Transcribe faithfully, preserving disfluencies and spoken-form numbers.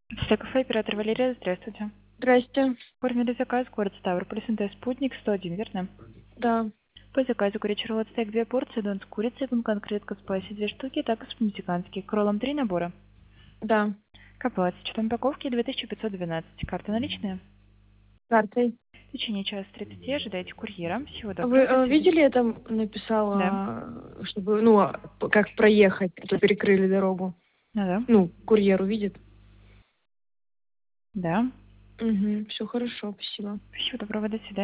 Все кафе, оператор Валерия, здравствуйте. Здрасте. Оформили заказ, город Ставрополь, СНТ «Спутник», сто один, верно? Да. По заказу курячий рулет стейк две порции, дон с курицей, конкретка спайси две штуки, такос по-мексикански. Кроллом три набора. Да. К оплате. Счет упаковки две тысячи пятьсот двенадцать. Карта наличная? Картой. В течение часа тридцати ожидайте курьера. Всего Вы доброго, до э, свидания. видели, я там Да. написала, чтобы, ну, а, п- как проехать, а то перекрыли дорогу. Ну да. Ну, курьер увидит. Да. Угу, все хорошо, спасибо. Всего доброго, до свидания.